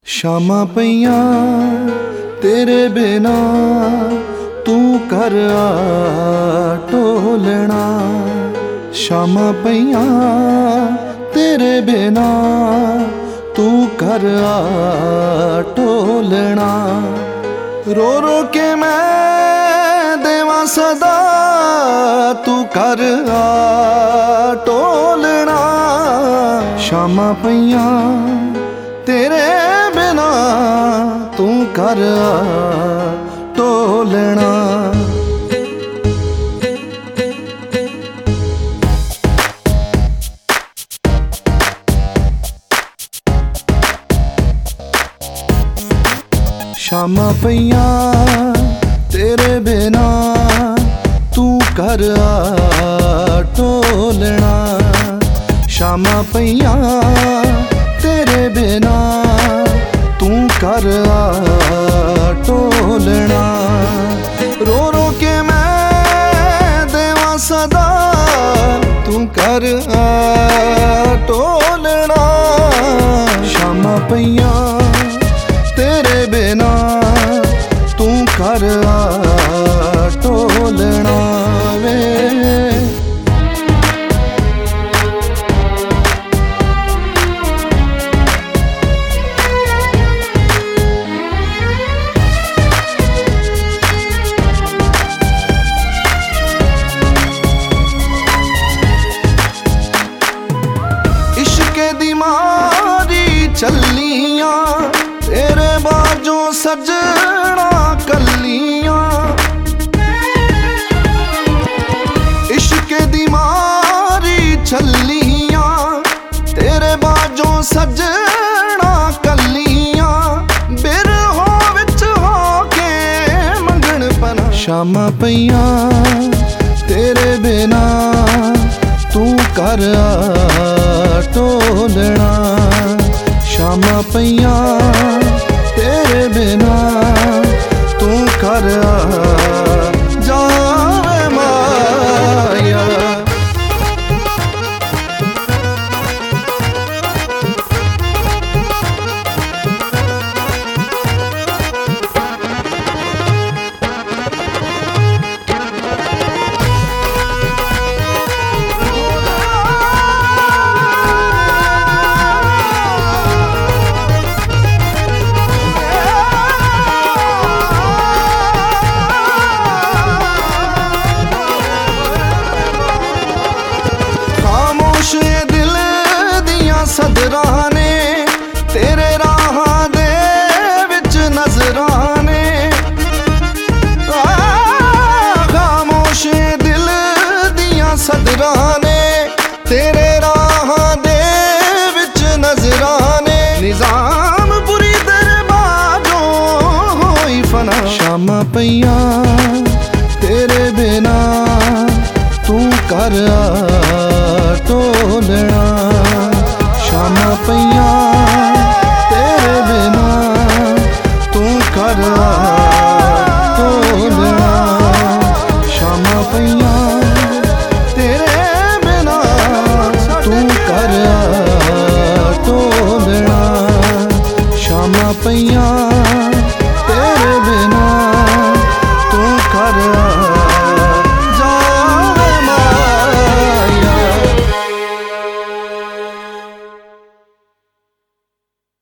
शामां पईयां तेरे बिना तू कर आ ढोलना। शामां पईयां तेरे बिना तू कर आ ढोलना। रो रो के मैं देवां सदा तू कर आ ढोलना। शामां पईयां तेरे बिना तू कर आ ढोलना। शामां पईयां तेरे बिना तू कर आ ढोलना। शामां पईयां तेरे बिना तू कर आ ढोलना। रो रो के मैं देवां सदा तू कर आ ढोलना। शामां पईयां तेरे बिना तू कर आ ढोलना वे। चलियां तेरे बाजों सजना कलियां। इश्क दी मारी चलियां तेरे बाजों सजना कलियां। बिरहो विच हो के मंगण पना। शामां पईयां तेरे बिना तू कर आ ढोलना। शामां पईयां तेरे बिना तू कर आ जावे माया। सदरां ने तेरे राहां दे विच नजरां ने। खामोश दिल दियां सदरां ने तेरे राहां दे विच नजरां ने। निजाम बुरी दरबाजों होई फना। शामां पईयां तेरे बिना तू कर आ ढोलना। शामां पईयां